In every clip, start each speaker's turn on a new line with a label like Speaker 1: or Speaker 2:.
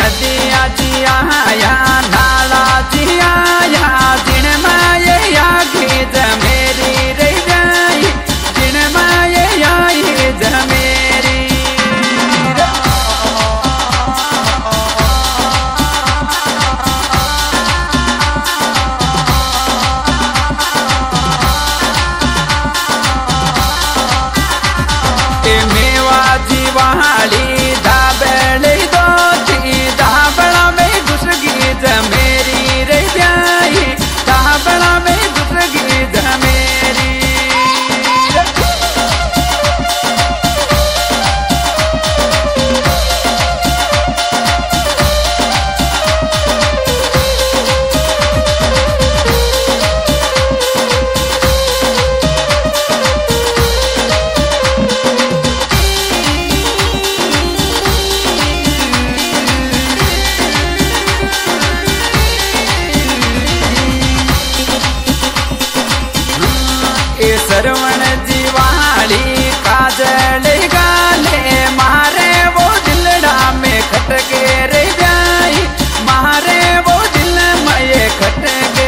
Speaker 1: नदिया जिया या नाला जिया या दिन माये या गीत मेरी रे जाई दिन माये या गीत मेरी मेवा जीवाली दाबेली दो दाबड़ा में घुस गीत मेरी रे जाई दाबड़ा में घुस गीत मेरी सरवण जीवाली काजल गाले मारे वो दिलड़ा में खटके रे जाई मारे वो दिल में खटके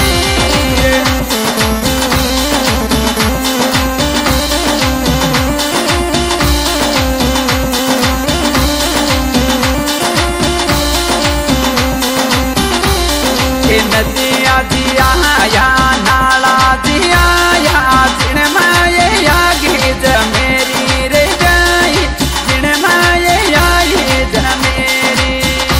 Speaker 1: नदिया जिया या नाला जिया या जिन माये या गीत मेरी रे जाई जिन माये या गीत मेरी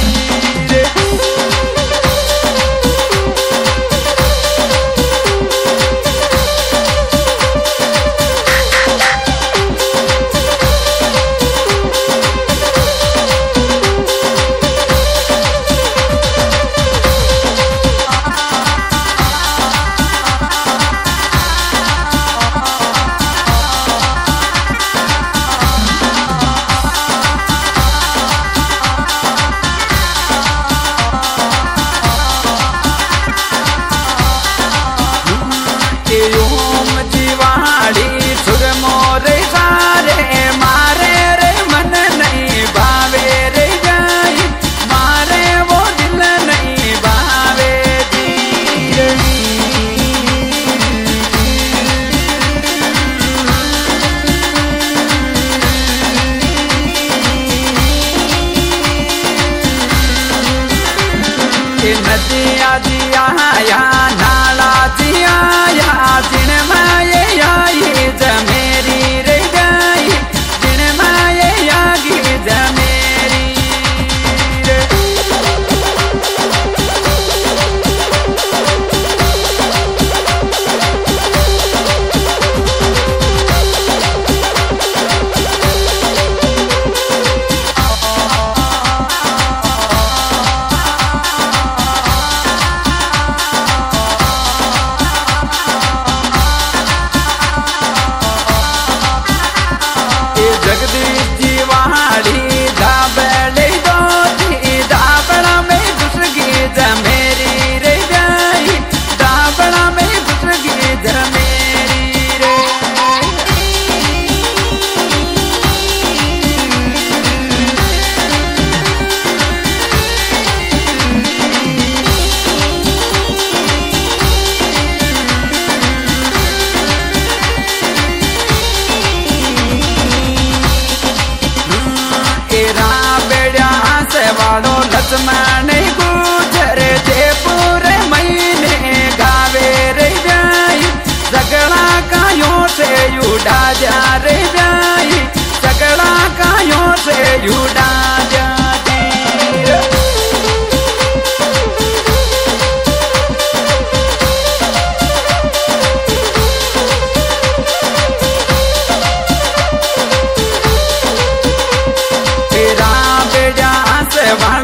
Speaker 1: ओम जीवाड़ी सुर मोरे सारे मारे रे मन नहीं भावे रे जाई मारे वो दिल नहीं भावे नदिया जिया या नाला जिया या जिन माये या गीत मेरी रे जाई जिन माये या गीत मेरी जगदीश जीवाली दाबेली दो दाबड़ा में घुस गीत मेरी रे जाई दाबड़ा में घुस गीत मेरी रे वाड़ो लक्ष्मण गुजर जयपुर महीने गावे रे जाई सगड़ा कायों से युड़ा जा रे जाई सगड़ा कायों से युड़ा जाती तेरा बेड़ा से